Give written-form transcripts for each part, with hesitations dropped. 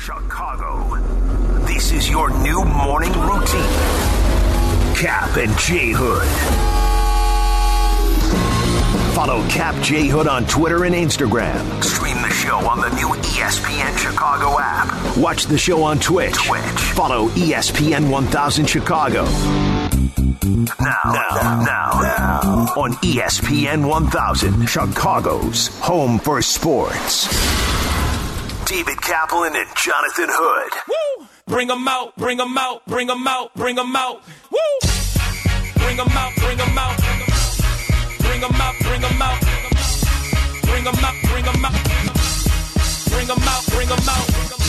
Chicago. This is your new morning routine. Cap and J Hood. Follow Cap J Hood on Twitter and Instagram. Stream the show on the new ESPN Chicago app. Watch the show on Twitch. Follow ESPN 1000 Chicago. Now, on ESPN 1000, Chicago's home for sports. David Kaplan and Jonathan Hood. Woo! Bring them out, bring them out, bring them out, bring them out. Woo! Bring them out, bring them out. Bring them out, bring them out. Bring them out, bring them out. Bring them out, bring them out.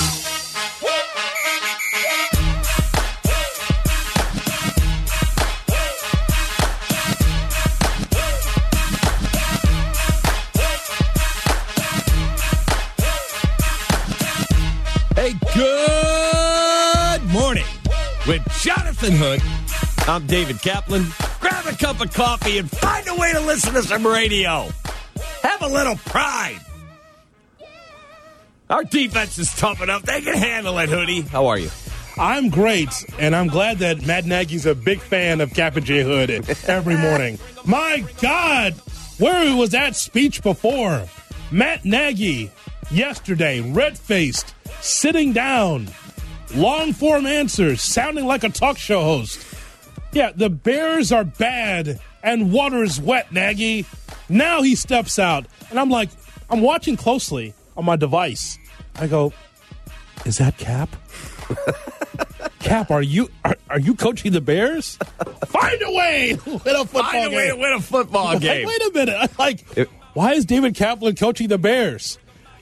Hey, good morning with Jonathan Hood. I'm David Kaplan. Grab a cup of coffee and find a way to listen to some radio. Have a little pride. Our defense is tough enough. They can handle it, Hoodie. How are you? I'm great, and I'm glad that Matt Nagy's a big fan of Cap and J Hood every morning. My God, where was that speech before? Matt Nagy, yesterday, red-faced, sitting down, long-form answers, sounding like a talk show host. Yeah, the Bears are bad, and water's wet, Nagy. Now he steps out, and I'm watching closely on my device. I go, is that Cap? Cap, are you coaching the Bears? Find a way to win a football game. Find a way to win a football game. Wait a minute. Why is David Kaplan coaching the Bears?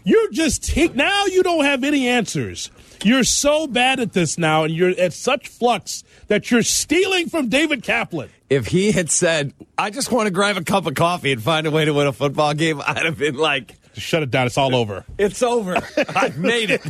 Now you don't have any answers. You're so bad at this now, and you're at such flux that you're stealing from David Kaplan. If he had said, I just want to grab a cup of coffee and find a way to win a football game, I'd have been like, just shut it down. It's all over. It's over. I've made it.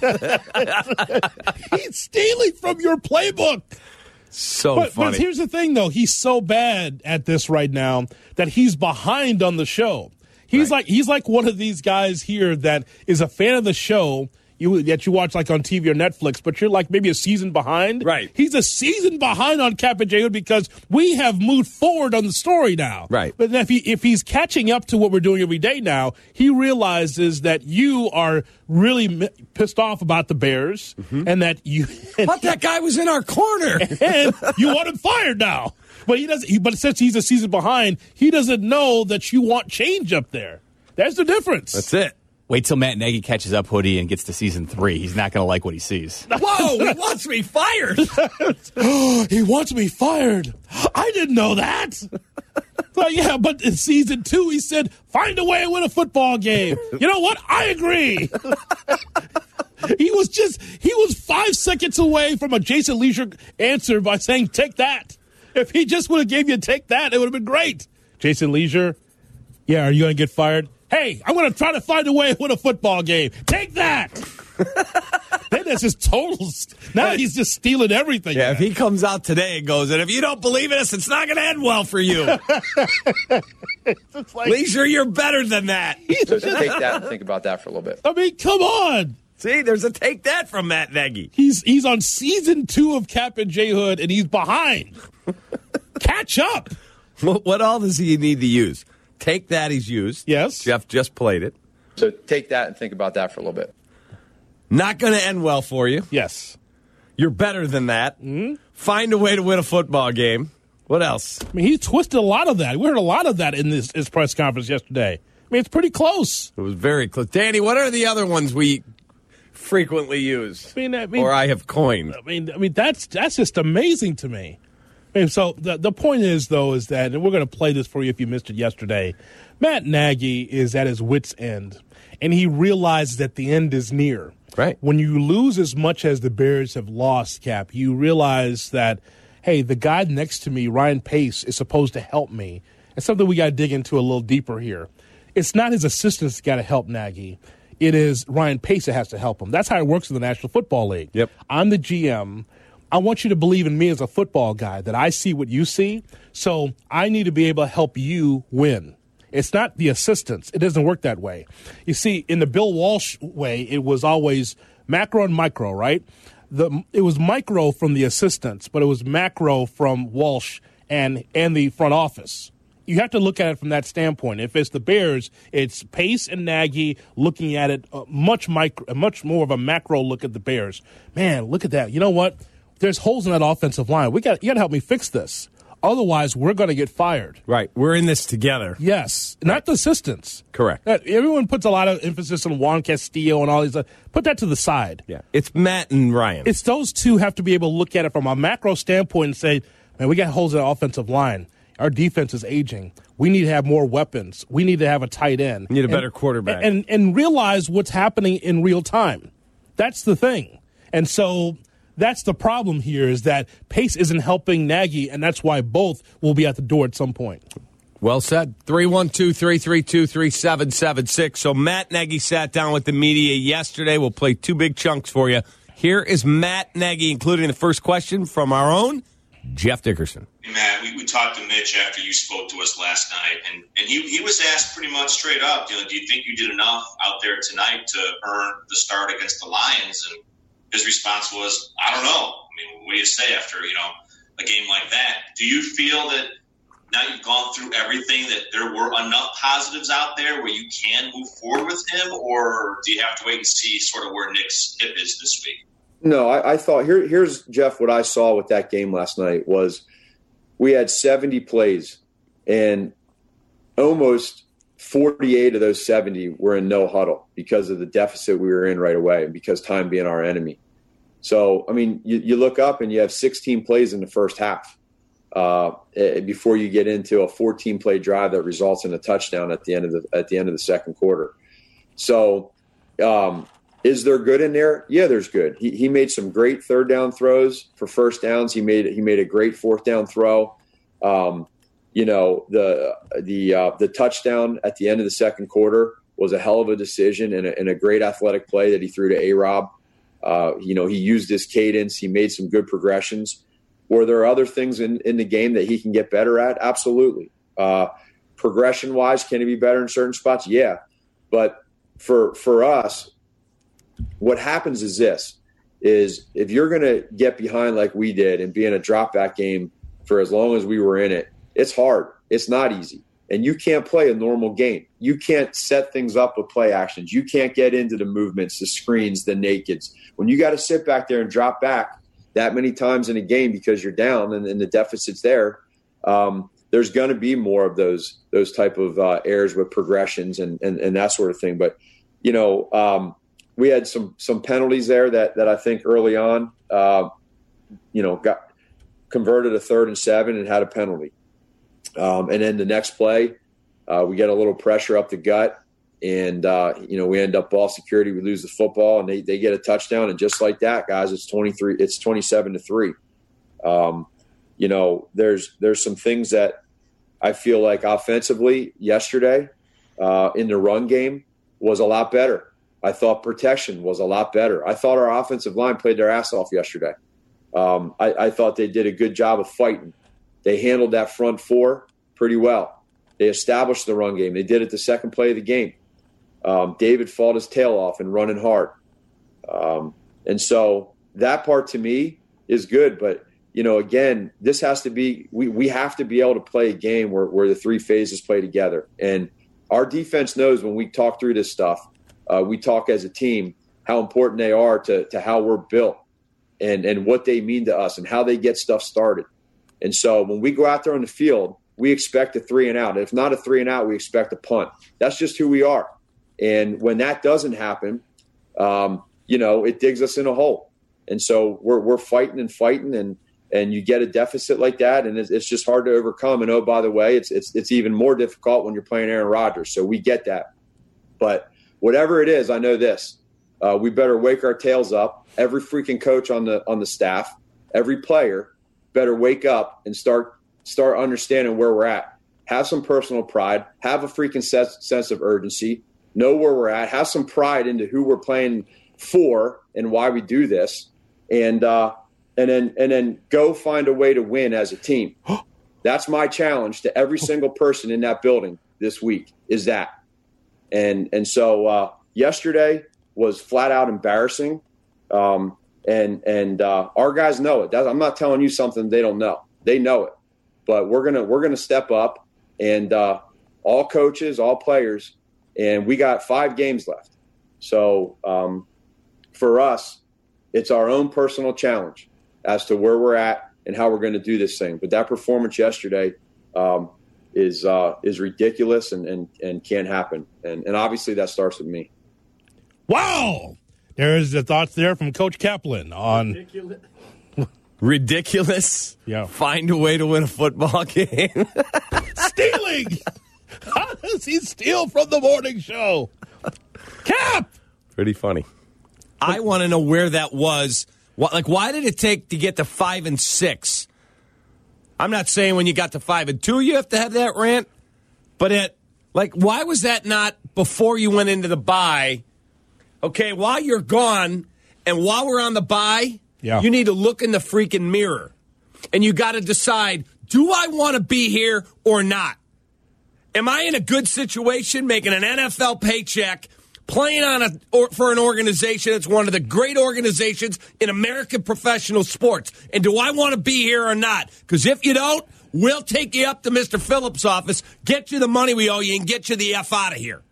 He's stealing from your playbook. Funny. But here's the thing, though. He's so bad at this right now that he's behind on the show. He's like one of these guys here that is a fan of the show that you watch like on TV or Netflix, but you're like maybe a season behind. Right. He's a season behind on Cap and J Hood because we have moved forward on the story now. Right. But if he's catching up to what we're doing every day now, he realizes that you are really pissed off about the Bears and that you. But that guy was in our corner, and you want him fired now. But he doesn't. But since he's a season behind, he doesn't know that you want change up there. That's the difference. That's it. Wait till Matt Nagy catches up Hoodie and gets to season 3. He's not going to like what he sees. Whoa, he wants me fired. He wants me fired. I didn't know that. But in season 2, he said, find a way to win a football game. You know what? I agree. He was 5 seconds away from a Jason Leisure answer by saying, take that. If he just would have gave you a take that, it would have been great. Jason Leisure, yeah, are you going to get fired? Hey, I'm going to try to find a way to win a football game. Take that. Then that's just total. Now he's just stealing everything. Yeah, if he comes out today and goes, and if you don't believe in us, it's not going to end well for you. Leisure, you're better than that. So take that and think about that for a little bit. I mean, come on. See, there's a take that from Matt Nagy. He's on season 2 of Cap and J Hood, and he's behind. Catch up. What all does he need to use? Take that he's used. Yes. Jeff just played it. So take that and think about that for a little bit. Not going to end well for you. Yes. You're better than that. Mm-hmm. Find a way to win a football game. What else? I mean, he twisted a lot of that. We heard a lot of that in his press conference yesterday. I mean, it's pretty close. It was very close. Danny, what are the other ones we frequently use? I mean, or I have coined. I mean, that's just amazing to me. And so the point is, though, is that, and we're going to play this for you if you missed it yesterday, Matt Nagy is at his wit's end, and he realizes that the end is near. Right. When you lose as much as the Bears have lost, Cap, you realize that, hey, the guy next to me, Ryan Pace, is supposed to help me. It's something we got to dig into a little deeper here. It's not his assistants got to help Nagy. It is Ryan Pace that has to help him. That's how it works in the National Football League. Yep. I'm the GM. I want you to believe in me as a football guy, that I see what you see, so I need to be able to help you win. It's not the assistants. It doesn't work that way. You see, in the Bill Walsh way, it was always macro and micro, right? It was micro from the assistants, but it was macro from Walsh and the front office. You have to look at it from that standpoint. If it's the Bears, it's Pace and Nagy looking at it much more of a macro look at the Bears. Man, look at that. You know what? There's holes in that offensive line. You got to help me fix this. Otherwise, we're going to get fired. Right. We're in this together. Yes. Not the assistants. Correct. Everyone puts a lot of emphasis on Juan Castillo and all these. Put that to the side. Yeah. It's Matt and Ryan. It's those two have to be able to look at it from a macro standpoint and say, man, we got holes in the offensive line. Our defense is aging. We need to have more weapons. We need to have a tight end. We need a better quarterback. And realize what's happening in real time. That's the thing. And so that's the problem here is that Pace isn't helping Nagy, and that's why both will be at the door at some point. Well said. 312-332-3776. So Matt Nagy sat down with the media yesterday. We'll play two big chunks for you. Here is Matt Nagy, including the first question from our own Jeff Dickerson. Hey, Matt, we talked to Mitch after you spoke to us last night, and he was asked pretty much straight up, do you think you did enough out there tonight to earn the start against the Lions? And his response was, I don't know. I mean, what do you say after, a game like that? Do you feel that now you've gone through everything that there were enough positives out there where you can move forward with him, or do you have to wait and see sort of where Nick's hip is this week? No, I thought here's Jeff. What I saw with that game last night was we had 70 plays, and almost 48 of those 70 were in no huddle because of the deficit we were in right away, and because time being our enemy. So, I mean, you look up and you have 16 plays in the first half before you get into a 14-play drive that results in a touchdown at the end of the second quarter. So. Is there good in there? Yeah, there's good. He made some great third down throws for first downs. He made a great fourth down throw. The touchdown at the end of the second quarter was a hell of a decision and a great athletic play that he threw to A-Rob. He used his cadence. He made some good progressions. Were there other things in the game that he can get better at? Absolutely. Progression-wise, can he be better in certain spots? Yeah. But for us, what happens is if you're going to get behind like we did and be in a drop-back game for as long as we were in it, it's hard. It's not easy. And you can't play a normal game. You can't set things up with play actions. You can't get into the movements, the screens, the nakeds. When you got to sit back there and drop back that many times in a game because you're down and the deficit's there, there's going to be more of those type of errors with progressions and that sort of thing. But, we had some penalties there that I think early on, got converted a 3rd and 7 and had a penalty. And then the next play, we get a little pressure up the gut, and we end up ball security. We lose the football, and they get a touchdown, and just like that, guys, it's 27-3. There's some things that I feel like offensively yesterday in the run game was a lot better. I thought protection was a lot better. I thought our offensive line played their ass off yesterday. I thought they did a good job of fighting. They handled that front four pretty well. They established the run game. They did it the second play of the game. David fought his tail off and running hard. And so that part to me is good. But, again, this has to be we have to be able to play a game where the three phases play together. And our defense knows when we talk through this stuff, we talk as a team, how important they are to how we're built and what they mean to us and how they get stuff started. And so when we go out there on the field, we expect a 3-and-out. If not a 3-and-out, we expect a punt. That's just who we are. And when that doesn't happen, it digs us in a hole. And so we're fighting and you get a deficit like that, and it's just hard to overcome. And, oh, by the way, it's even more difficult when you're playing Aaron Rodgers. So we get that. But whatever it is, I know this. We better wake our tails up. Every freaking coach on the staff, every player better wake up and start understanding where we're at. Have some personal pride. Have a freaking sense of urgency. Know where we're at. Have some pride into who we're playing for and why we do this. And then go find a way to win as a team. That's my challenge to every single person in that building this week is that. And so yesterday was flat out embarrassing. And our guys know it. I'm not telling you something they don't know. They know it. But we're gonna step up, and all coaches, all players, and we got 5 games left. So for us, it's our own personal challenge as to where we're at and how we're going to do this thing. But that performance yesterday is ridiculous and can't happen. And obviously that starts with me. Wow. There's the thoughts there from Coach Kaplan on Ridiculous. Yeah. Find a way to win a football game. stealing. How does he steal from the morning show? Cap! Pretty funny. I want to know where that was. Why did it take to get to 5 and 6? I'm not saying when you got to 5 and 2 you have to have that rant, but why was that not before you went into the bye? Okay, while you're gone and while we're on the bye, you need to look in the freaking mirror. And you got to decide, do I want to be here or not? Am I in a good situation making an NFL paycheck, playing for an organization that's one of the great organizations in American professional sports? And do I want to be here or not? Because if you don't, we'll take you up to Mr. Phillips' office, get you the money we owe you, and get you the F out of here.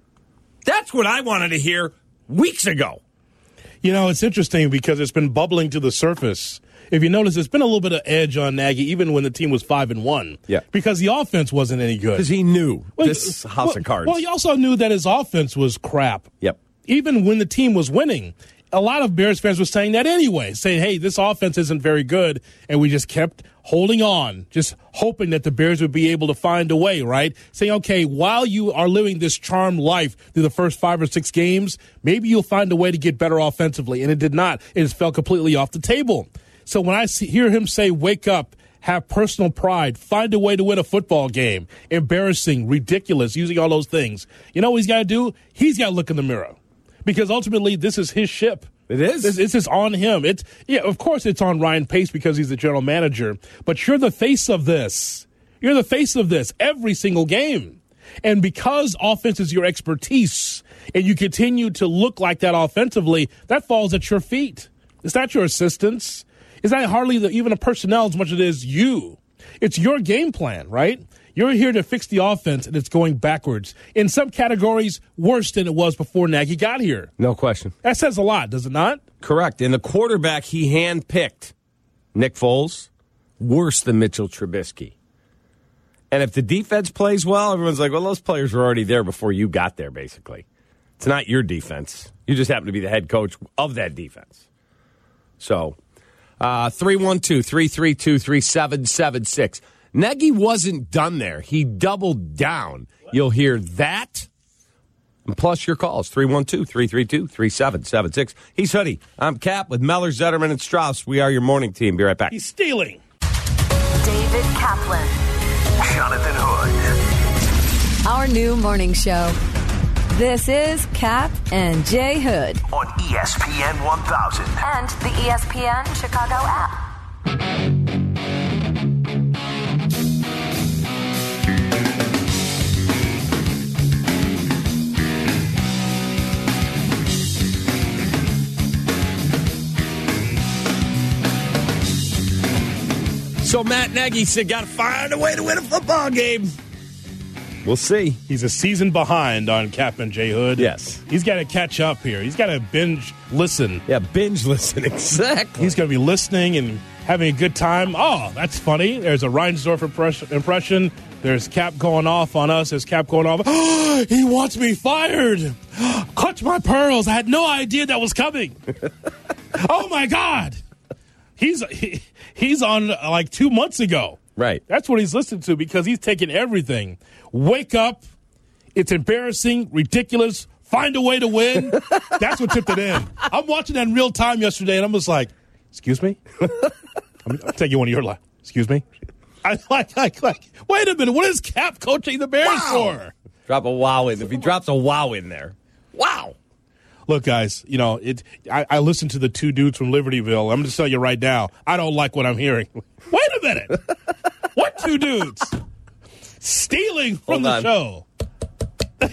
That's what I wanted to hear weeks ago. You know, it's interesting because it's been bubbling to the surface. If you notice, there's been a little bit of edge on Nagy even when the team was 5-1. Yeah. Because the offense wasn't any good. Because he knew this house of cards. Well, he also knew that his offense was crap. Yep. Even when the team was winning. A lot of Bears fans were saying that anyway, saying, hey, this offense isn't very good, and we just kept holding on, just hoping that the Bears would be able to find a way, right? Saying, okay, while you are living this charmed life through the first 5 or 6 games, maybe you'll find a way to get better offensively, and it did not. It just fell completely off the table. So when I hear him say, wake up, have personal pride, find a way to win a football game, embarrassing, ridiculous, using all those things, you know what he's got to do? He's got to look in the mirror. Because ultimately, this is his ship. It is. This is on him. Of course it's on Ryan Pace because he's the general manager. But you're the face of this. You're the face of this every single game. And because offense is your expertise and you continue to look like that offensively, that falls at your feet. It's not your assistants. It's not hardly even a personnel as much as it is you. It's your game plan, right? You're here to fix the offense, and it's going backwards. In some categories, worse than it was before Nagy got here. No question. That says a lot, does it not? Correct. And the quarterback he handpicked, Nick Foles, worse than Mitchell Trubisky. And if the defense plays well, everyone's like, well, those players were already there before you got there, basically. It's not your defense. You just happen to be the head coach of that defense. So, 312-332-3776. Nagy wasn't done there. He doubled down. You'll hear that. And plus your calls, 312-332-3776. He's Hoodie. I'm Cap with Meller, Zetterman, and Strauss. We are your morning team. Be right back. He's stealing. David Kaplan. Jonathan Hood. Our new morning show. This is Cap and Jay Hood. On ESPN 1000. And the ESPN Chicago app. So Matt Nagy said, got to find a way to win a football game. We'll see. He's a season behind on Cap and J Hood. Yes. He's got to catch up here. He's got to binge listen. Yeah, binge listen, exactly. He's going to be listening and having a good time. Oh, that's funny. There's a Reinsdorf impression. There's Cap going off on us. There's Cap going off. Oh, he wants me fired. Clutch my pearls. I had no idea that was coming. Oh, my God. He's on like 2 months ago. Right. That's what he's listening to because he's taking everything. Wake up. It's embarrassing, ridiculous. Find a way to win. That's what tipped it in. I'm watching that in real time yesterday, and I'm just like, excuse me? I'll take you one of your lives. Excuse me? I like, wait a minute. What is Cap coaching the Bears for? Drop a wow in. If he drops a wow in there. Wow. Look, guys, you know, I listened to the 2 dudes from Libertyville. I'm going to tell you right now, I don't like what I'm hearing. Wait a minute. What 2 dudes? Stealing from the show.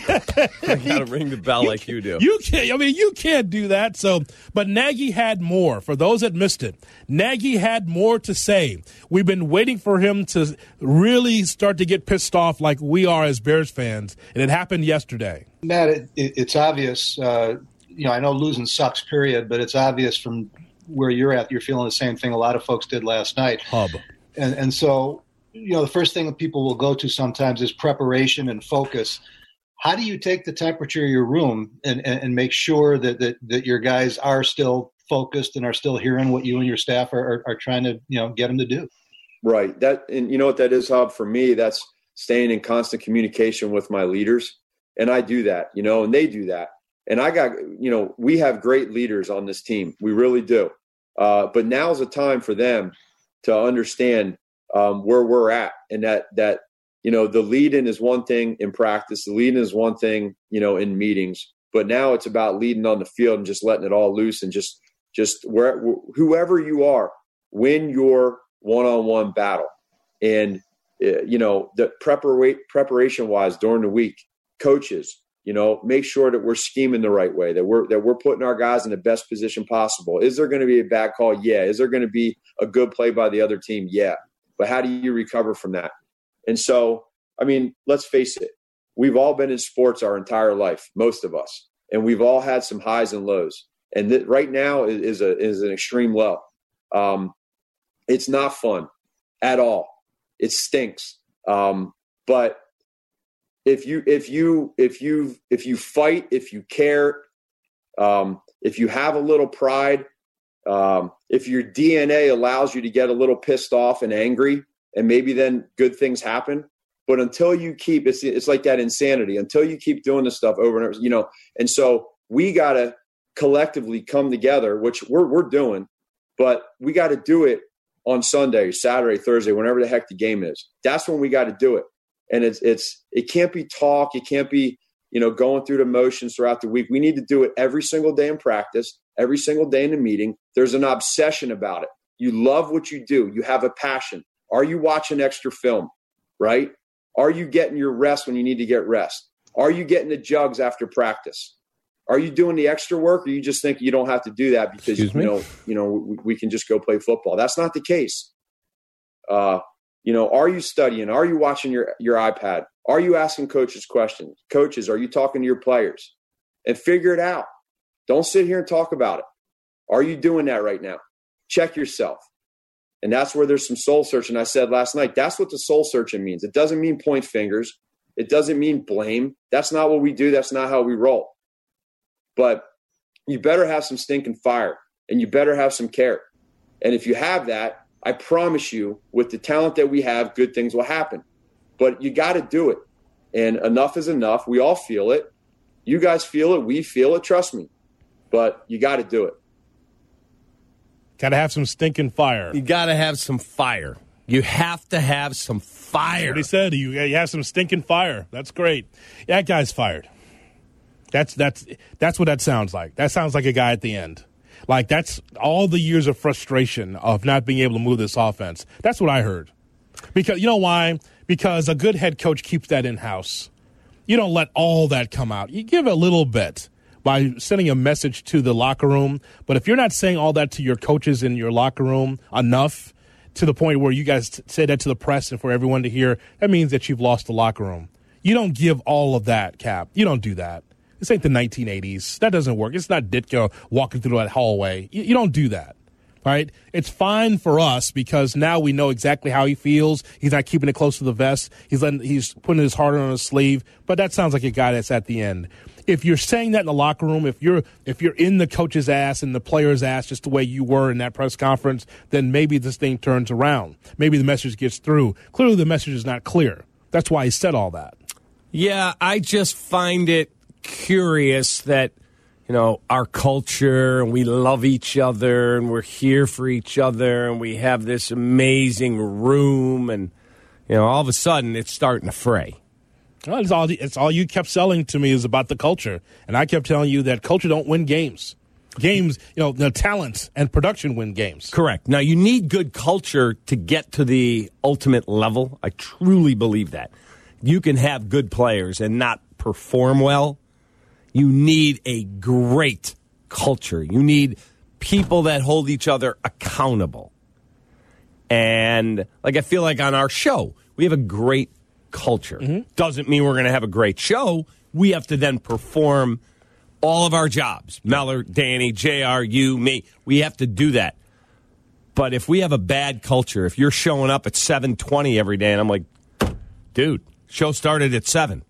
I got to ring the bell like you do. You can't. I mean, you can't do that. So, but Nagy had more. For those that missed it, Nagy had more to say. We've been waiting for him to really start to get pissed off like we are as Bears fans, and it happened yesterday. Matt, it's obvious. I know losing sucks, period, but it's obvious from where you're at, you're feeling the same thing a lot of folks did last night. And so, the first thing that people will go to sometimes is preparation and focus. How do you take the temperature of your room and make sure that your guys are still focused and are still hearing what you and your staff are trying to, get them to do? Right. And you know what that is, Hub? For me, that's staying in constant communication with my leaders. And I do that, and they do that. And I got, we have great leaders on this team. We really do. But now's the time for them to understand where we're at, and that the lead-in is one thing in practice. The lead-in is one thing, in meetings. But now it's about leading on the field and just letting it all loose and just whoever you are, win your one-on-one battle. And, the preparation-wise during the week, coaches, make sure that we're scheming the right way, that we're putting our guys in the best position possible. Is there going to be a bad call? Yeah. Is there going to be a good play by the other team? Yeah. But how do you recover from that? And so, let's face it. We've all been in sports our entire life, most of us, and we've all had some highs and lows. And right now is an extreme low. It's not fun at all. It stinks. But if you fight, if you care, if you have a little pride, if your DNA allows you to get a little pissed off and angry, and maybe then good things happen. But until you keep, it's like that insanity. Until you keep doing this stuff over and over, And so we got to collectively come together, which we're doing, but we got to do it on Sunday, Saturday, Thursday, whenever the heck the game is. That's when we got to do it. And it can't be talk. It can't be, going through the motions throughout the week. We need to do it every single day in practice, every single day in the meeting. There's an obsession about it. You love what you do. You have a passion. Are you watching extra film, right? Are you getting your rest when you need to get rest? Are you getting the jugs after practice? Are you doing the extra work, or you just think you don't have to do that because, we can just go play football? That's not the case. Are you studying? Are you watching your iPad? Are you asking coaches questions? Coaches, are you talking to your players? And figure it out. Don't sit here and talk about it. Are you doing that right now? Check yourself. And that's where there's some soul searching. I said last night, that's what the soul searching means. It doesn't mean point fingers. It doesn't mean blame. That's not what we do. That's not how we roll. But you better have some stinking fire, and you better have some care. And if you have that, I promise you, with the talent that we have, good things will happen. But you got to do it. And enough is enough. We all feel it. You guys feel it. We feel it. Trust me. But you got to do it. Got to have some stinking fire. You got to have some fire. You have to have some fire. That's what he said. You have some stinking fire. That's great. That guy's fired. That's what that sounds like. That sounds like a guy at the end. Like, that's all the years of frustration of not being able to move this offense. That's what I heard. Because, you know why? Because a good head coach keeps that in-house. You don't let all that come out. You give a little bit by sending a message to the locker room. But if you're not saying all that to your coaches in your locker room enough to the point where you guys say that to the press and for everyone to hear, that means that you've lost the locker room. You don't give all of that, Cap. You don't do that. This ain't the 1980s. That doesn't work. It's not Ditka walking through that hallway. You don't do that, right? It's fine for us because now we know exactly how he feels. He's not keeping it close to the vest. He's putting his heart on his sleeve. But that sounds like a guy that's at the end. If you're saying that in the locker room, if you're in the coach's ass and the player's ass just the way you were in that press conference, then maybe this thing turns around. Maybe the message gets through. Clearly the message is not clear. That's why he said all that. Yeah, I just find it curious that, our culture, and we love each other, and we're here for each other, and we have this amazing room, and, all of a sudden it's starting to fray. Well, it's all you kept selling to me is about the culture. And I kept telling you that culture don't win games. Games, the talent and production win games. Correct. Now, you need good culture to get to the ultimate level. I truly believe that. You can have good players and not perform well, you need a great culture. You need people that hold each other accountable. And like I feel like on our show, we have a great culture. Doesn't mean we're going to have a great show. We have to then perform all of our jobs. Meller, Danny, JR, you, me. We have to do that. But if we have a bad culture, if you're showing up at 7:20 every day, and I'm like, dude, show started at 7.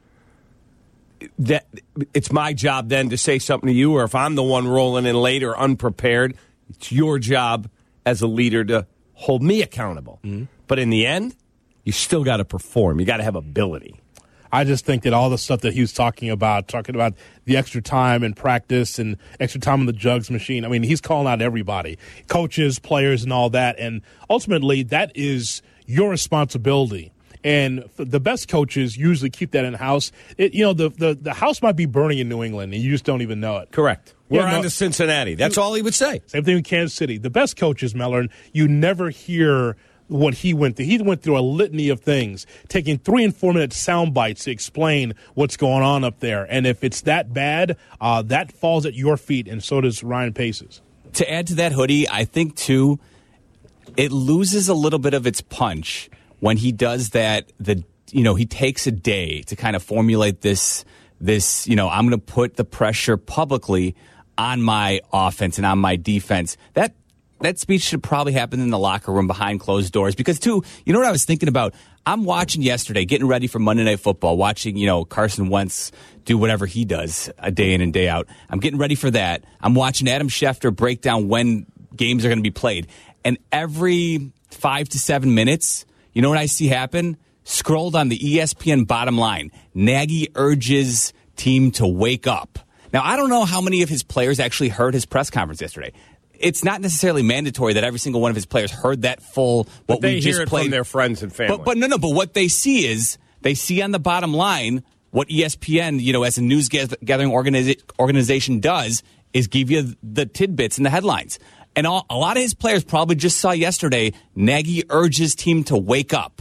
It's my job then to say something to you, or if I'm the one rolling in late or unprepared, it's your job as a leader to hold me accountable. But in the end, you still got to perform. You got to have ability. I just think that all the stuff that he was talking about the extra time in practice and extra time on the jugs machine, I mean, he's calling out everybody, coaches, players, and all that. And ultimately, that is your responsibility. And the best coaches usually keep that in-house. The house might be burning in New England, and you just don't even know it. Correct. We're on to Cincinnati. That's all he would say. Same thing with Kansas City. The best coaches, Mellor, you never hear what he went through. He went through a litany of things, taking 3 and 4 minute sound bites to explain what's going on up there. And if it's that bad, that falls at your feet, and so does Ryan Pace's. To add to that, Hoodie, I think, too, it loses a little bit of its punch when he does that. He takes a day to kind of formulate this, I'm going to put the pressure publicly on my offense and on my defense. That speech should probably happen in the locker room behind closed doors. Because, too, you know what I was thinking about? I'm watching yesterday, getting ready for Monday Night Football, watching, Carson Wentz do whatever he does a day in and day out. I'm getting ready for that. I'm watching Adam Schefter break down when games are going to be played. And every 5 to 7 minutes, you know what I see happen? Scrolled on the ESPN bottom line. Nagy urges team to wake up. Now, I don't know how many of his players actually heard his press conference yesterday. It's not necessarily mandatory that every single one of his players heard that full what we just played. They hear it from their friends and family. But what they see is they see on the bottom line what ESPN, as a news gathering organization does is give you the tidbits and the headlines. And a lot of his players probably just saw yesterday, Nagy urges team to wake up.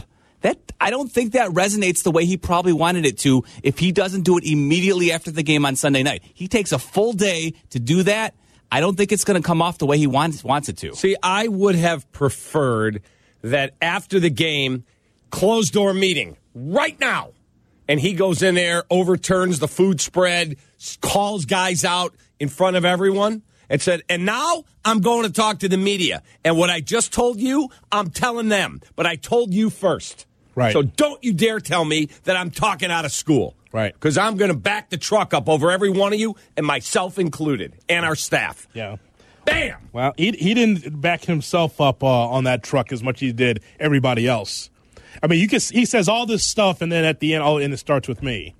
I don't think that resonates the way he probably wanted it to if he doesn't do it immediately after the game on Sunday night. He takes a full day to do that. I don't think it's going to come off the way he wants it to. See, I would have preferred that after the game, closed-door meeting right now, and he goes in there, overturns the food spread, calls guys out in front of everyone, and said, and now I'm going to talk to the media. And what I just told you, I'm telling them. But I told you first. Right. So don't you dare tell me that I'm talking out of school. Right. Because I'm going to back the truck up over every one of you, and myself included, and our staff. Yeah. Bam! Well, he didn't back himself up on that truck as much as he did everybody else. I mean, he says all this stuff, and then at the end, and it starts with me.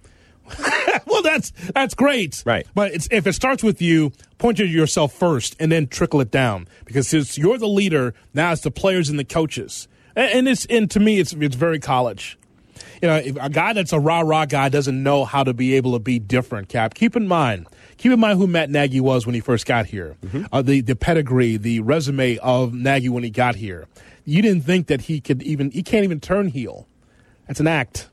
Well, that's great. Right. But if it starts with you, point to yourself first, and then trickle it down. Because since you're the leader, now it's the players and the coaches. And to me, it's very college. If a guy that's a rah-rah guy doesn't know how to be able to be different, Cap. Keep in mind who Matt Nagy was when he first got here. The pedigree, the resume of Nagy when he got here. You didn't think that he can't even turn heel. That's an act.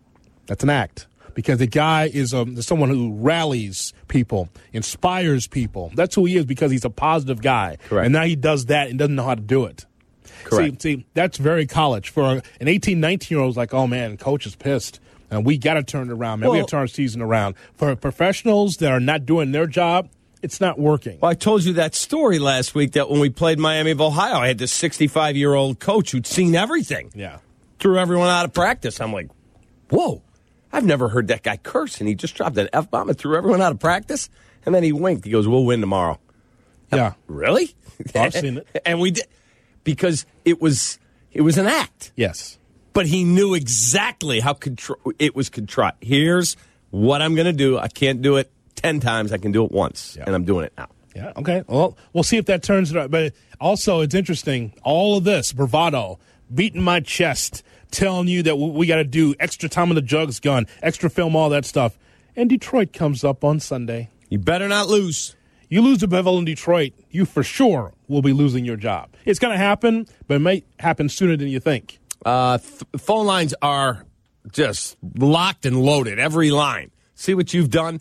Because the guy is someone who rallies people, inspires people. That's who he is because he's a positive guy. Correct. And now he does that and doesn't know how to do it. Correct. See, that's very college. For an 18, 19-year-old, like, oh, man, coach is pissed. And we got to turn it around, man. We have to turn our season around. For professionals that are not doing their job, it's not working. Well, I told you that story last week that when we played Miami of Ohio, I had this 65-year-old coach who'd seen everything. Yeah. Threw everyone out of practice. I'm like, whoa, I've never heard that guy curse. And he just dropped an F-bomb and threw everyone out of practice. And then he winked. He goes, we'll win tomorrow. Yeah. Really? I've seen it. And we did. Because it was an act. Yes. But he knew exactly how it was contrived. Here's what I'm going to do. I can't do it 10 times. I can do it once. Yeah. And I'm doing it now. Yeah, okay. Well, we'll see if that turns it out. But also, it's interesting, all of this, bravado, beating my chest, telling you that we got to do extra time on the jugs gun, extra film, all that stuff. And Detroit comes up on Sunday. You better not lose. You lose to Bevel in Detroit, you for sure will be losing your job. It's going to happen, but it might happen sooner than you think. Phone lines are just locked and loaded, every line. See what you've done?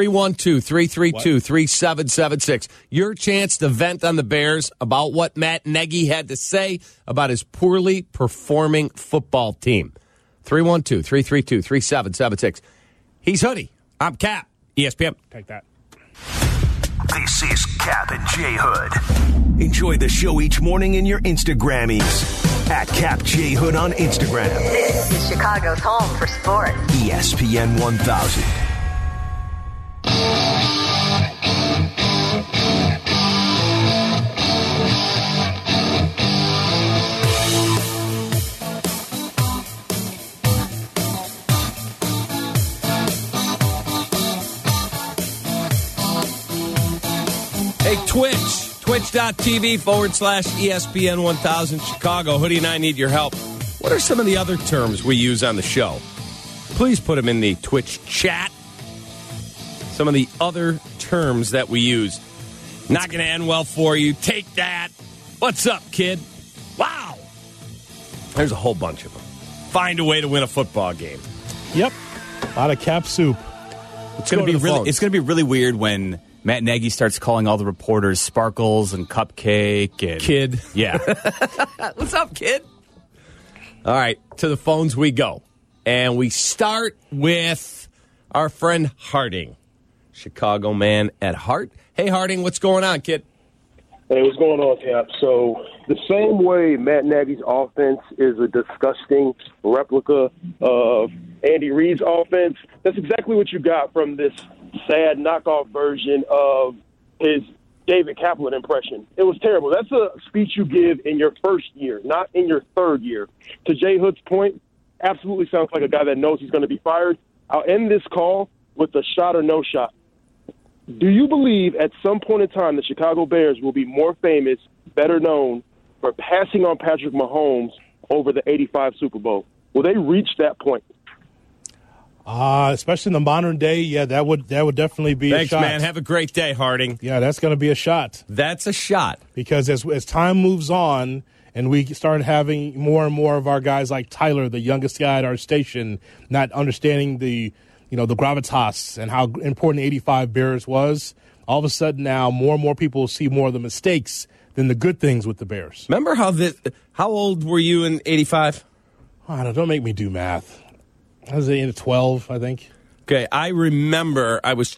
312-332-3776. Your chance to vent on the Bears about what Matt Nagy had to say about his poorly performing football team. 312-332-3776. He's Hoodie. I'm Cap. ESPN. Take that. This is Cap and J Hood. Enjoy the show each morning in your Instagrammies. At Cap J Hood on Instagram. This is Chicago's home for sports. ESPN 1000. Hey, Twitch.tv/ESPN 1000 Chicago. Hoodie and I need your help. What are some of the other terms we use on the show? Please put them in the Twitch chat. Some of the other terms that we use. Not going to end well for you. Take that. What's up, kid? Wow. There's a whole bunch of them. Find a way to win a football game. Yep. A lot of Cap soup. It's going to be really weird when Matt Nagy starts calling all the reporters Sparkles and Cupcake and Kid. Yeah. What's up, kid? All right, to the phones we go. And we start with our friend Harding, Chicago man at heart. Hey, Harding, what's going on, kid? Hey, what's going on, Cap? So the same way Matt Nagy's offense is a disgusting replica of Andy Reid's offense, that's exactly what you got from this sad knockoff version of his David Kaplan impression. It was terrible. That's a speech you give in your first year, not in your third year. To Jay Hood's point, absolutely sounds like a guy that knows he's going to be fired. I'll end this call with a shot or no shot. Do you believe at some point in time the Chicago Bears will be more famous, better known for passing on Patrick Mahomes over the 85 Super Bowl? Will they reach that point? Especially in the modern day, yeah, that would definitely be Thanks, a shot. man. Have a great day, Harding. Yeah, that's going to be a shot. That's a shot. Because as time moves on and we start having more and more of our guys like Tyler, the youngest guy at our station, not understanding the gravitas and how important 85 Bears was, all of a sudden now more and more people see more of the mistakes than the good things with the Bears. Remember how old were you in 85? Oh, don't make me do math. I was in 12, I think. Okay, I remember I was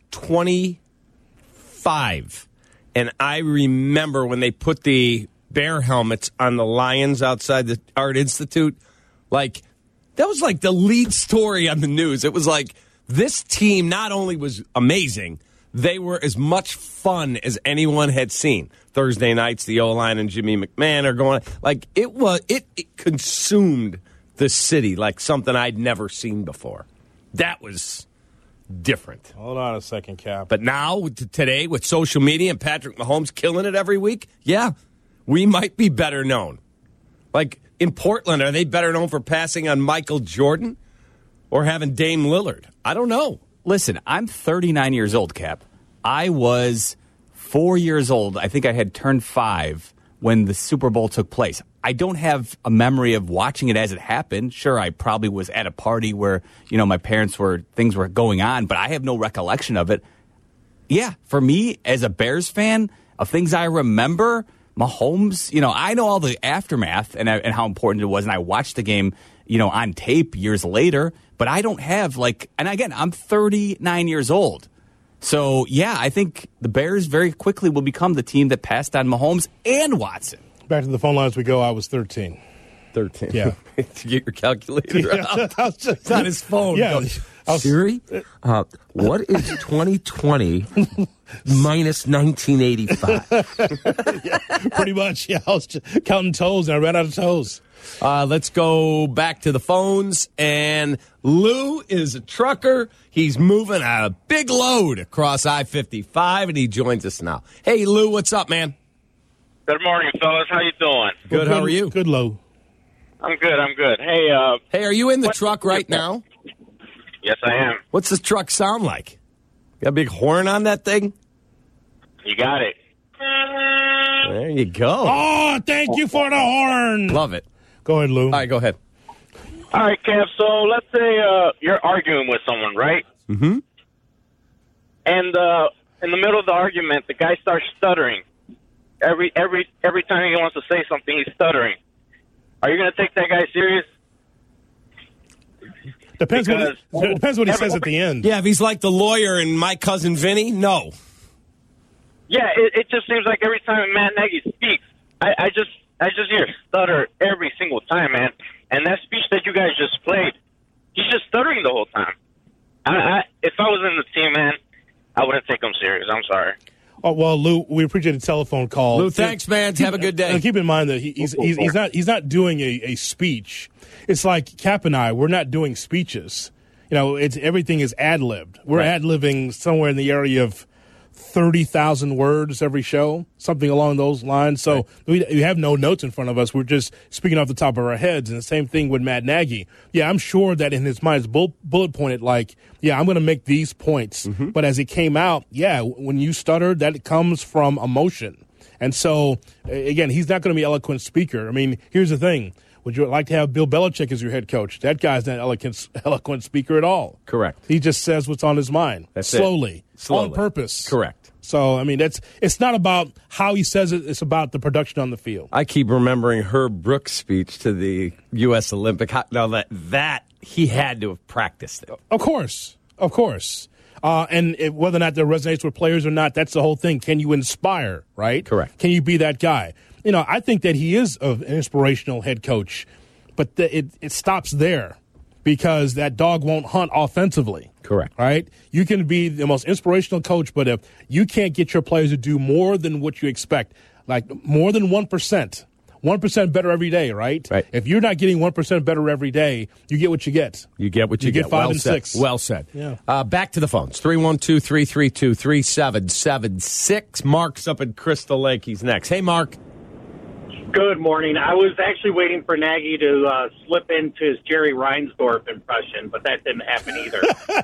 25, and I remember when they put the bear helmets on the Lions outside the Art Institute. Like, that was like the lead story on the news. It was like this team not only was amazing, they were as much fun as anyone had seen. Thursday nights, the O-line and Jimmy McMahon are going. Like, it consumed the city like something I'd never seen before. That was different. Hold on a second, Cap. But now, today, with social media and Patrick Mahomes killing it every week, yeah, we might be better known. Like, in Portland, are they better known for passing on Michael Jordan or having Dame Lillard? I don't know. Listen, I'm 39 years old, Cap. I was 4 years old. I think I had turned 5 when the Super Bowl took place. I don't have a memory of watching it as it happened. Sure, I probably was at a party where, my parents things were going on, but I have no recollection of it. Yeah, for me, as a Bears fan, of things I remember, Mahomes, I know all the aftermath and how important it was, and I watched the game, on tape years later, but I don't have, and again, I'm 39 years old. So, yeah, I think the Bears very quickly will become the team that passed on Mahomes and Watson. Back to the phone lines we go. I was 13. 13. Yeah. To get your calculator out. It's on his phone. Yeah. Siri, what is 2020 minus 1985? Yeah, pretty much. Yeah, I was just counting toes and I ran out of toes. Let's go back to the phones. And Lou is a trucker. He's moving a big load across I-55, and he joins us now. Hey, Lou, what's up, man? Good morning, fellas. How you doing? Good. How are you? Good, Lou. I'm good. Hey, are you in the truck right now? Yes, I am. What's the truck sound like? Got a big horn on that thing? You got it. There you go. Oh, thank you for the horn. Love it. Go ahead, Lou. All right, go ahead. All right, Kev. So let's say you're arguing with someone, right? Mm-hmm. and in the middle of the argument, the guy starts stuttering. Every time he wants to say something, he's stuttering. Are you going to take that guy serious? Depends what he says at the end. Yeah, if he's like the lawyer in My Cousin Vinny, no. Yeah, it just seems like every time Matt Nagy speaks, I just hear stutter every single time, man. And that speech that you guys just played, he's just stuttering the whole time. If I was in the team, man, I wouldn't take him serious. I'm sorry. Oh, well, Lou, we appreciate the telephone call. Lou, thanks, man. Have a good day. Keep in mind that he's not doing a speech. It's like Cap and I, we're not doing speeches. Everything is ad-libbed. We're ad-libbing somewhere in the area of 30,000 words every show, something along those lines. So we have no notes in front of us. We're just speaking off the top of our heads. And the same thing with Matt Nagy. Yeah, I'm sure that in his mind, it's bullet pointed like, I'm going to make these points. Mm-hmm. But as it came out, when you stutter, that comes from emotion. And so, again, he's not going to be an eloquent speaker. I mean, here's the thing. Would you like to have Bill Belichick as your head coach? That guy's not an eloquent speaker at all. Correct. He just says what's on his mind. That's slowly, on purpose. Correct. So, I mean, it's not about how he says it. It's about the production on the field. I keep remembering Herb Brooks' speech to the U.S. Olympic. Now, that he had to have practiced it. Of course. And whether or not that resonates with players or not, that's the whole thing. Can you inspire, right? Correct. Can you be that guy? I think that he is an inspirational head coach, but it stops there because that dog won't hunt offensively. Correct. Right? You can be the most inspirational coach, but if you can't get your players to do more than what you expect, like more than 1% better every day, right? Right. If you're not getting 1% better every day, you get what you get. You get what you get. 5 and 6. Well said. Yeah. Back to the phones. 312-332-3776. Mark's up in Crystal Lake. He's next. Hey, Mark. Good morning. I was actually waiting for Nagy to slip into his Jerry Reinsdorf impression, but that didn't happen either.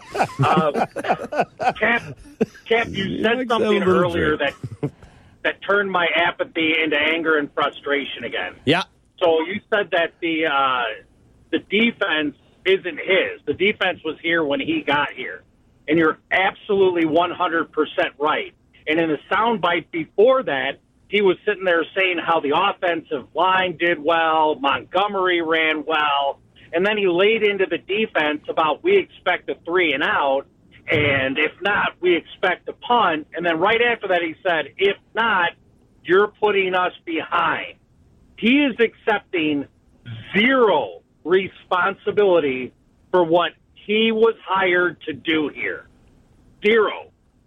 Cap, you said something earlier that turned my apathy into anger and frustration again. Yeah. So you said that the defense isn't his. The defense was here when he got here. And you're absolutely 100% right. And in the soundbite before that, he was sitting there saying how the offensive line did well, Montgomery ran well, and then he laid into the defense about we expect a 3 and out, and if not, we expect a punt. And then right after that he said, if not, you're putting us behind. He is accepting zero responsibility for what he was hired to do here. Zero.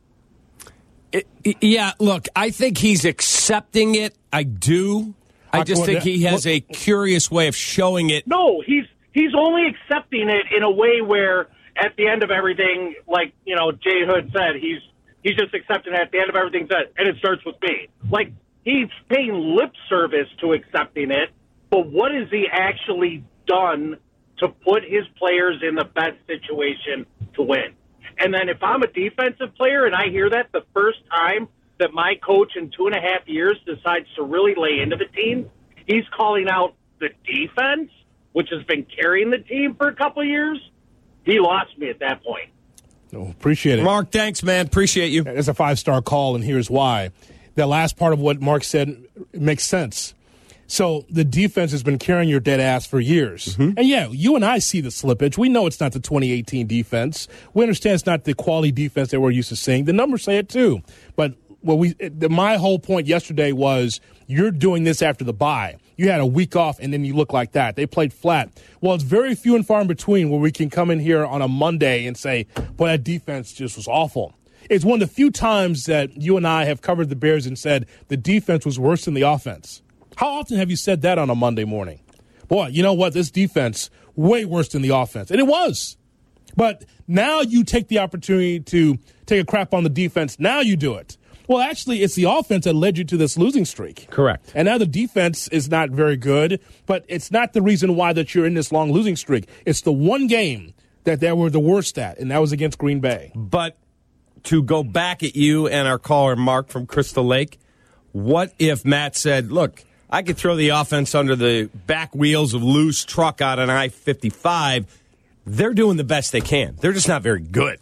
Yeah, look, I think he's accepting it. I do. I just think he has a curious way of showing it. No, he's only accepting it in a way where at the end of everything, like, Jay Hood said, he's just accepting it at the end of everything said, and it starts with me. Like, he's paying lip service to accepting it, but what has he actually done to put his players in the best situation to win? And then if I'm a defensive player and I hear that the first time that my coach in 2.5 years decides to really lay into the team, he's calling out the defense, which has been carrying the team for a couple of years, he lost me at that point. Oh, appreciate it. Mark, thanks, man. Appreciate you. It's a 5-star call, and here's why. The last part of what Mark said makes sense. So the defense has been carrying your dead ass for years. Mm-hmm. And, you and I see the slippage. We know it's not the 2018 defense. We understand it's not the quality defense that we're used to seeing. The numbers say it, too. But my whole point yesterday was you're doing this after the bye. You had a week off, and then you look like that. They played flat. Well, it's very few and far in between where we can come in here on a Monday and say, boy, that defense just was awful. It's one of the few times that you and I have covered the Bears and said the defense was worse than the offense. How often have you said that on a Monday morning? Boy, you know what? This defense, way worse than the offense. And it was. But now you take the opportunity to take a crap on the defense. Now you do it. Well, actually, it's the offense that led you to this losing streak. Correct. And now the defense is not very good, but it's not the reason why that you're in this long losing streak. It's the one game that they were the worst at, and that was against Green Bay. But to go back at you and our caller, Mark from Crystal Lake, what if Matt said, look, I could throw the offense under the back wheels of Lou's truck out on I-55. They're doing the best they can. They're just not very good.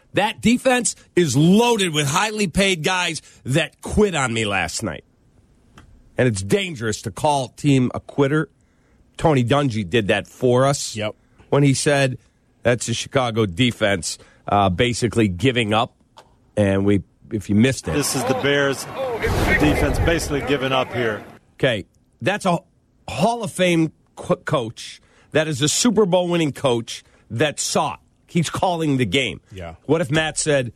That defense is loaded with highly paid guys that quit on me last night. And it's dangerous to call a team a quitter. Tony Dungy did that for us. Yep. When he said that's the Chicago defense basically giving up. And if you missed it. This is the Bears defense basically giving up here. Okay. That's a Hall of Fame coach. That is a Super Bowl winning coach that saw it. He's calling the game. Yeah. What if Matt said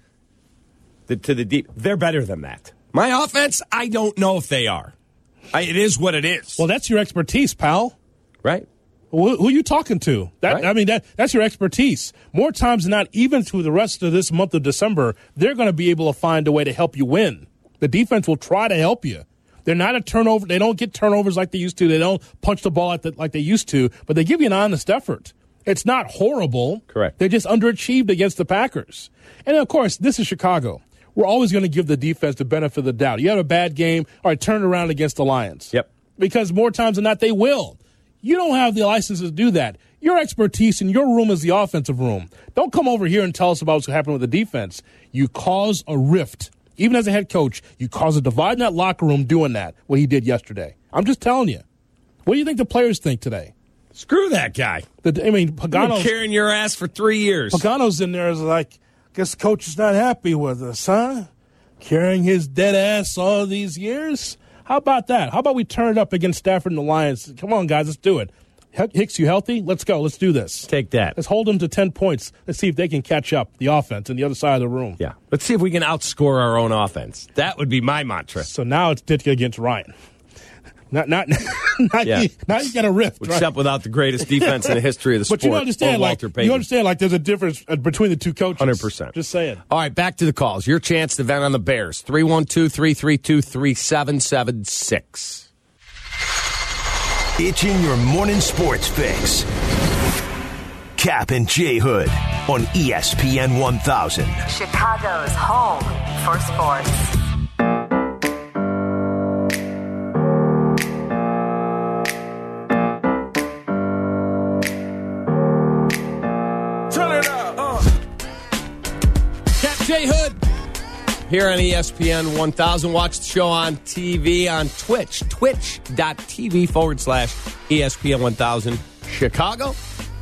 to the deep, they're better than that? My offense, I don't know if they are. It is what it is. Well, that's your expertise, pal. Right. Who are you talking to? Right. I mean, that's your expertise. More times than not, even through the rest of this month of December, they're going to be able to find a way to help you win. The defense will try to help you. They're not a turnover. They don't get turnovers like they used to. They don't punch the ball like they used to, but they give you an honest effort. It's not horrible. Correct. They just underachieved against the Packers. And, of course, this is Chicago. We're always going to give the defense the benefit of the doubt. You have a bad game, all right, turn it around against the Lions. Yep. Because more times than not, they will. You don't have the license to do that. Your expertise in your room is the offensive room. Don't come over here and tell us about what's happening with the defense. You cause a rift. Even as a head coach, you cause a divide in that locker room doing that, what he did yesterday. I'm just telling you. What do you think the players think today? Screw that guy. Pagano's carrying your ass for 3 years. Pagano's in there is like, guess coach is not happy with us, huh? Carrying his dead ass all these years? How about that? How about we turn it up against Stafford and the Lions? Come on, guys, let's do it. Hicks, you healthy? Let's go. Let's do this. Take that. Let's hold them to 10 points. Let's see if they can catch up, the offense, on the other side of the room. Yeah. Let's see if we can outscore our own offense. That would be my mantra. So now it's Ditka against Ryan. Not you got a rift, right? Except without the greatest defense in the history of the sport. But you understand, there's a difference between the two coaches. 100%. Just saying. All right, back to the calls. Your chance to vent on the Bears. 312-332-3776. Itching your morning sports fix. Cap and J Hood on ESPN 1000. Chicago's home for sports. J Hood here on ESPN 1000. Watch the show on TV on Twitch, twitch.tv/ESPN 1000 Chicago.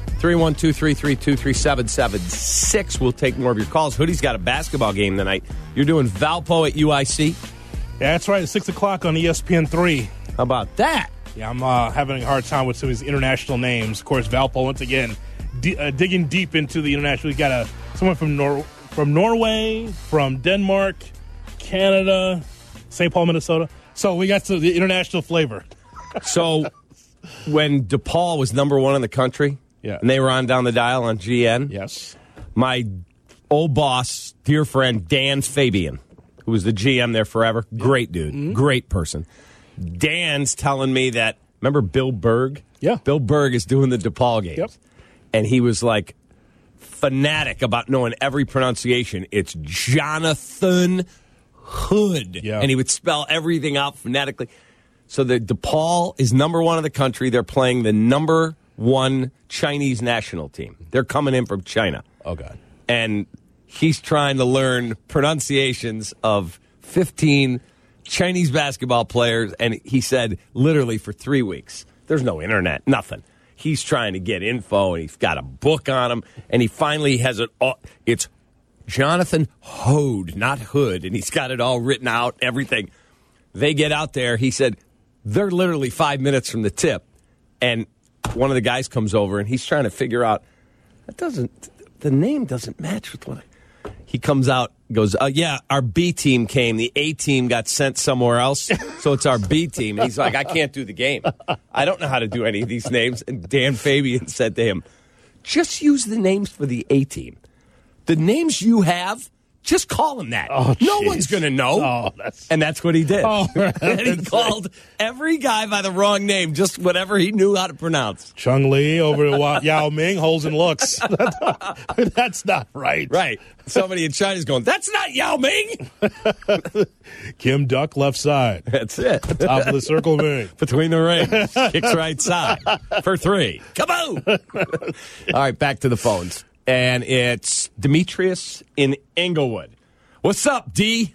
312-332-3776. We'll take more of your calls. Hoodie's got a basketball game tonight. You're doing Valpo at UIC? Yeah, that's right. At 6 o'clock on ESPN 3. How about that? Yeah, I'm having a hard time with some of these international names. Of course, Valpo, once again, digging deep into the international. We got someone from Norway, from Denmark, Canada, St. Paul, Minnesota. So we got the international flavor. So when DePaul was number one in the country, and they were on down the dial on GN, yes, my old boss, dear friend, Dan Fabian, who was the GM there forever, great dude, great person. Dan's telling me that, remember Bill Berg? Yeah. Bill Berg is doing the DePaul games. Yep. And he was like, fanatic about knowing every pronunciation. It's Jonathan Hood. Yeah. And he would spell everything out phonetically. So the DePaul is number one in the country. They're playing the number one Chinese national team. They're coming in from China. Oh, God. And he's trying to learn pronunciations of 15 Chinese basketball players. And he said, literally for 3 weeks, there's no internet, nothing. He's trying to get info, and he's got a book on him, and he finally has it all. It's Jonathan Hood, not Hood, and he's got it all written out, everything. They get out there. He said, they're literally 5 minutes from the tip, and one of the guys comes over, and he's trying to figure out, the name doesn't match with what he comes out, goes, yeah, our B team came. The A team got sent somewhere else, so it's our B team. And he's like, I can't do the game. I don't know how to do any of these names. And Dan Fabian said to him, just use the names for the A team. The names you have, just call them that. Oh, no one's going to know. And that's what he did. Oh, and he called every guy by the wrong name, just whatever he knew how to pronounce. Chung Lee over to Yao Ming, holes and looks. That's not right. Right. Somebody in China's going, that's not Yao Ming. Kim Duck, left side. That's it. Top of the circle, Ming. Between the rings. Kicks right side for 3. Come on. All right, back to the phones. and it's Demetrius in Inglewood. What's up, D?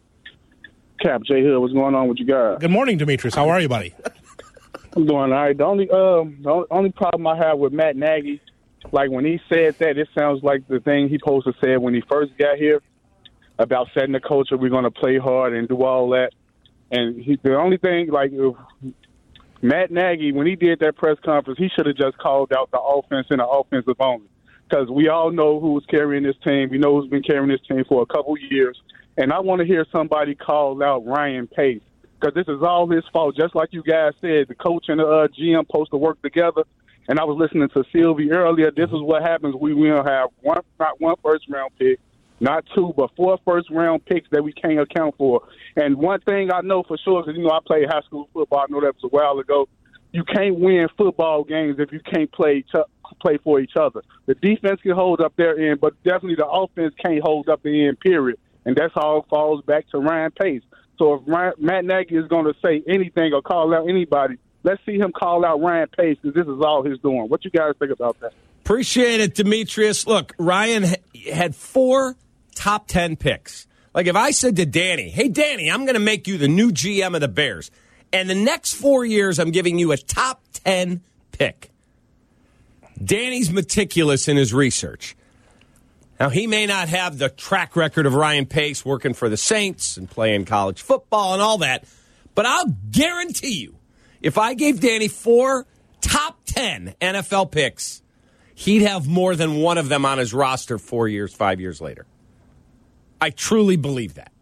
Cap, J Hood, what's going on with you guys? Good morning, Demetrius. How are you, buddy? I'm doing all right. The only problem I have with Matt Nagy, like when he said that, it sounds like the thing he supposed to say when he first got here about setting the culture, we're going to play hard and do all that. And the only thing, like, if Matt Nagy, when he did that press conference, he should have just called out the offense and the offensive only. Because we all know who's carrying this team. We know who's been carrying this team for a couple years. And I want to hear somebody call out Ryan Pace, because this is all his fault. Just like you guys said, the coach and the GM supposed to work together. And I was listening to Sylvie earlier. This is what happens. We will have not one first-round pick, not 2, but 4 first-round picks that we can't account for. And one thing I know for sure, because, I played high school football. I know that was a while ago. You can't win football games if you can't play for each other. The defense can hold up their end, but definitely the offense can't hold up the end, period. And that's how it falls back to Ryan Pace. So if Matt Nagy is going to say anything or call out anybody, let's see him call out Ryan Pace, because this is all he's doing. What you guys think about that? Appreciate it, Demetrius. Look, Ryan had 4 top 10 picks. Like if I said to Danny, hey, Danny, I'm going to make you the new GM of the Bears, and the next 4 years I'm giving you a top 10 pick. Danny's meticulous in his research. Now, he may not have the track record of Ryan Pace working for the Saints and playing college football and all that, but I'll guarantee you, if I gave Danny 4 top 10 NFL picks, he'd have more than one of them on his roster 4 years, 5 years later. I truly believe that.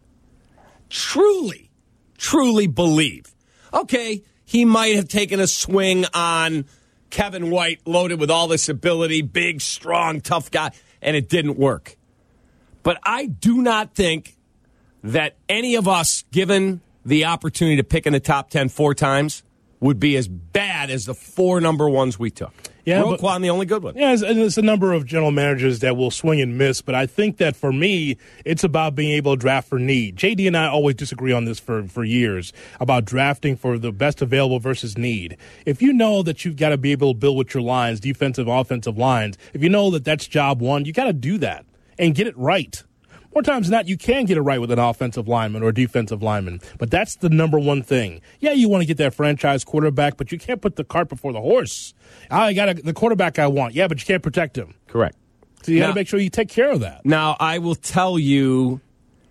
Truly believe. Okay, he might have taken a swing on Kevin White, loaded with all this ability, big, strong, tough guy, and it didn't work. But I do not think that any of us, given the opportunity to pick in the top 10 4 times, would be as bad as the 4 number ones we took. Yeah, Roquan, the only good one. Yeah, it's a number of general managers that will swing and miss, but I think that for me, it's about being able to draft for need. JD and I always disagree on this for years, about drafting for the best available versus need. If you know that you've got to be able to build with your lines, defensive, offensive lines, if you know that that's job one, you got to do that and get it right. More times than not, you can get it right with an offensive lineman or a defensive lineman, but that's the number one thing. Yeah, you want to get that franchise quarterback, but you can't put the cart before the horse. I got the quarterback I want. Yeah, but you can't protect him. Correct. So you got to make sure you take care of that. Now, I will tell you,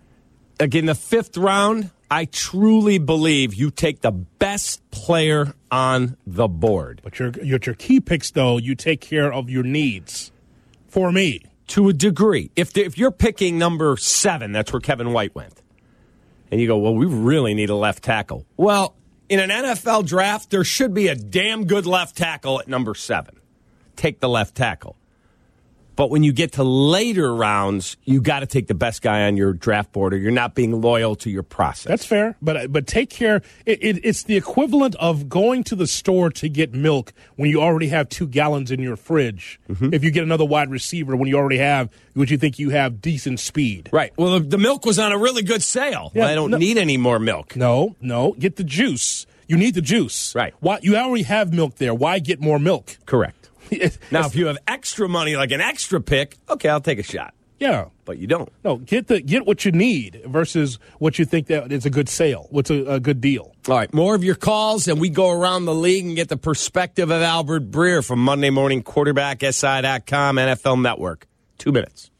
again, the 5th round, I truly believe you take the best player on the board. But your key picks, though, you take care of your needs. For me. To a degree. If you're picking number 7, that's where Kevin White went, and you go, well, we really need a left tackle. Well, in an NFL draft, there should be a damn good left tackle at number 7. Take the left tackle. But when you get to later rounds, you got to take the best guy on your draft board, or you're not being loyal to your process. That's fair, but take care. It's the equivalent of going to the store to get milk when you already have 2 gallons in your fridge. Mm-hmm. If you get another wide receiver when you already have what you think you have decent speed. Right. Well, the milk was on a really good sale. Yeah, I don't need any more milk. No. Get the juice. You need the juice. Right. Why, you already have milk there. Why get more milk? Correct. Now, if you have extra money, like an extra pick, okay, I'll take a shot. Yeah. But you don't. No, get what you need versus what you think that is a good sale, what's a good deal. All right, more of your calls, and we go around the league and get the perspective of Albert Breer from Monday Morning Quarterback, SI.com, NFL Network. 2 minutes.